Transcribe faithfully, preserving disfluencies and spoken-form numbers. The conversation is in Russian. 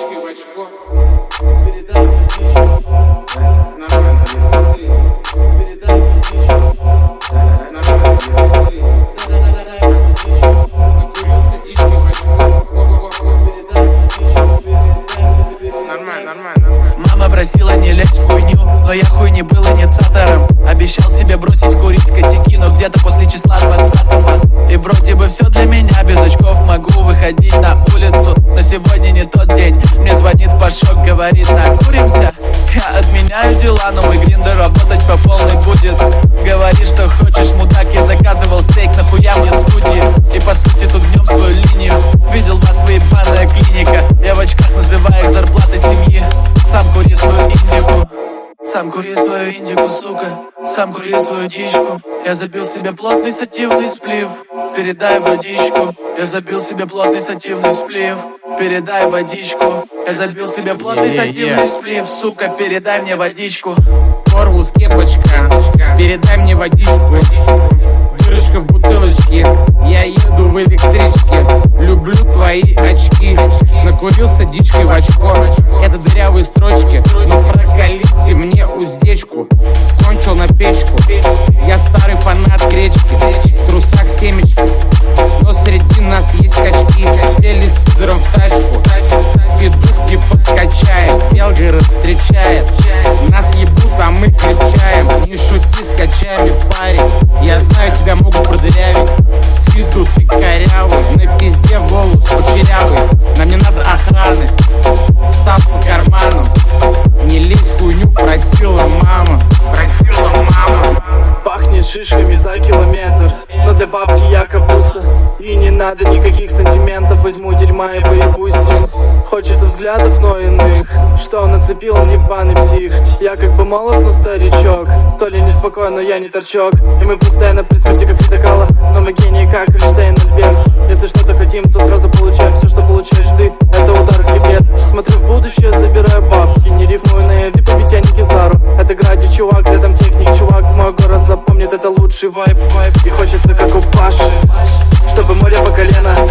водичкой в очко. Передай водичку. Нормально, передай водичку. Нормально, передай водичку. Накурился дичкой в очко. Передай водичку. Нормально, нормально. Мама просила не лезть в хуйню, но я хуй не был инициатором. Обещал себе бросить курить косяки, но где-то после числа двадцатого. И вроде бы все для меня, без очков могу выходить на улицу. Но сегодня не тот день, мне звонит Пашок, говорит: накуримся. Я отменяю дела, но мой гриндер работать по полной будет. Говори, что хочешь, мудак, я заказывал стейк, нахуя мне судьи. И по сути тут гнем свою линию. Видел вас, выебанная клиника. Я в очках называю их зарплатой семьи. Сам кури свою индику. Сам кури свою индику, сука. Сам кури свою дичку. Я забил себе плотный сативный сплив. Передай водичку. Я забил себе плотный сативный сплив. Передай водичку. Я забил себе плотный сативный сплив. Сука, передай мне водичку. Корвус, кепочка, передай мне водичку. Дырочка в бутылочке, я еду в электричке. Люблю твои очки. Накурился дичкой в очко. Это дырявые строчки, но прокалите мне уздечку. Кончил на печку. Я старый фанат гречки. В трусах семечки, но среди нас есть качки. Сели с пидором в тачку. Фидук не подкачает, Белгород встречает. Нас ебут, а мы кричаем. Не шути с качами, парень. Я знаю, тебя могут продырявить. С виду ты корявый, на пизде волос кучерявый. Нам не надо охраны, став по карману. Не лезь в хуйню, просила мама. Просила мама. Пахнет шишками за километр, но для бабки я капуста. И не надо никаких сантиментов, возьму дерьма и поебусь с ним. Хочется взглядов, но иных. Что он нацепил, он ебаный псих. Я как бы молод, но старичок. То ли неспокойно, но я не торчок. И мы постоянно при смерти кофе кала. Но мы гении, как Эйнштейн Альберт. Если что-то хотим, то сразу получаем. Все, что получаешь ты, это удар в хребет. Смотрю в будущее, забираю бабки. Не рифмую на Эви, ведь я не Кизару. Это гради, чувак, рядом техник, чувак. Мой город запомнит, это лучший вайб. И хочется, как у Паши, чтобы море по колено.